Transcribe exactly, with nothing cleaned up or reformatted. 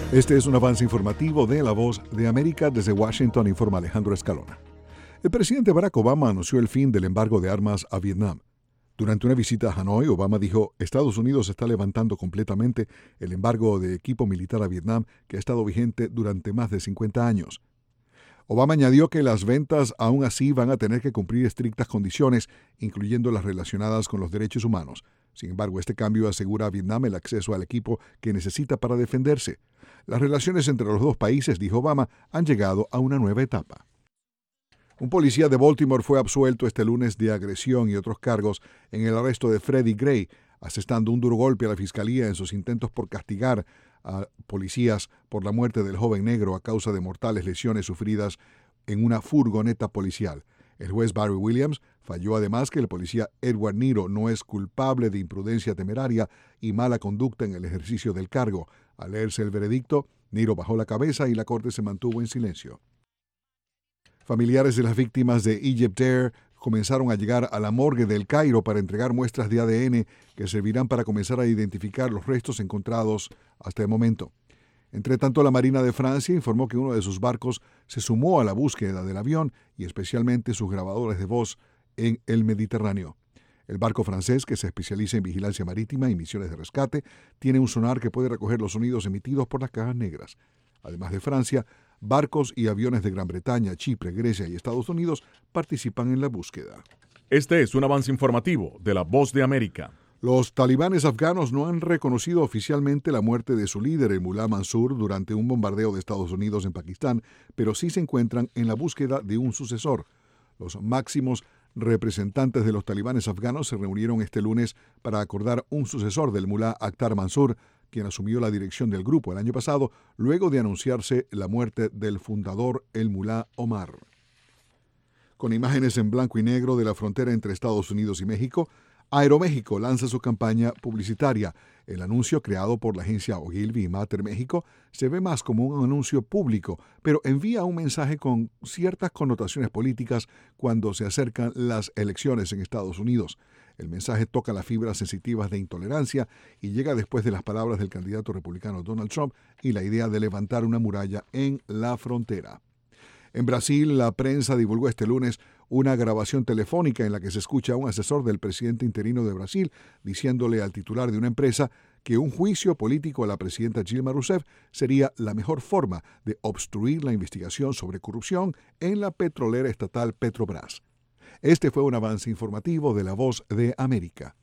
Este es un avance informativo de La Voz de América. Desde Washington informa Alejandro Escalona. El presidente Barack Obama anunció el fin del embargo de armas a Vietnam. Durante una visita a Hanoi, Obama dijo: Estados Unidos está levantando completamente el embargo de equipo militar a Vietnam que ha estado vigente durante más de cincuenta años. Obama añadió que las ventas aún así van a tener que cumplir estrictas condiciones, incluyendo las relacionadas con los derechos humanos. Sin embargo, este cambio asegura a Vietnam el acceso al equipo que necesita para defenderse. Las relaciones entre los dos países, dijo Obama, han llegado a una nueva etapa. Un policía de Baltimore fue absuelto este lunes de agresión y otros cargos en el arresto de Freddie Gray, asestando un duro golpe a la fiscalía en sus intentos por castigar a policías por la muerte del joven negro a causa de mortales lesiones sufridas en una furgoneta policial. El juez Barry Williams falló además que el policía Edward Niro no es culpable de imprudencia temeraria y mala conducta en el ejercicio del cargo. Al leerse el veredicto, Niro bajó la cabeza y la corte se mantuvo en silencio. Familiares de las víctimas de Egypt Air comenzaron a llegar a la morgue del Cairo para entregar muestras de A D N que servirán para comenzar a identificar los restos encontrados hasta el momento. Entre tanto, la Marina de Francia informó que uno de sus barcos se sumó a la búsqueda del avión y especialmente sus grabadores de voz en el Mediterráneo. El barco francés, que se especializa en vigilancia marítima y misiones de rescate, tiene un sonar que puede recoger los sonidos emitidos por las cajas negras. Además de Francia, barcos y aviones de Gran Bretaña, Chipre, Grecia y Estados Unidos participan en la búsqueda. Este es un avance informativo de La Voz de América. Los talibanes afganos no han reconocido oficialmente la muerte de su líder, el Mullah Mansur, durante un bombardeo de Estados Unidos en Pakistán, pero sí se encuentran en la búsqueda de un sucesor. Los máximos representantes de los talibanes afganos se reunieron este lunes para acordar un sucesor del Mullah Akhtar Mansur, quien asumió la dirección del grupo el año pasado, luego de anunciarse la muerte del fundador, el Mullah Omar. Con imágenes en blanco y negro de la frontera entre Estados Unidos y México, Aeroméxico lanza su campaña publicitaria. El anuncio, creado por la agencia Ogilvy y Mater México, se ve más como un anuncio público, pero envía un mensaje con ciertas connotaciones políticas cuando se acercan las elecciones en Estados Unidos. El mensaje toca las fibras sensitivas de intolerancia y llega después de las palabras del candidato republicano Donald Trump y la idea de levantar una muralla en la frontera. En Brasil, la prensa divulgó este lunes una grabación telefónica en la que se escucha a un asesor del presidente interino de Brasil diciéndole al titular de una empresa que un juicio político a la presidenta Dilma Rousseff sería la mejor forma de obstruir la investigación sobre corrupción en la petrolera estatal Petrobras. Este fue un avance informativo de La Voz de América.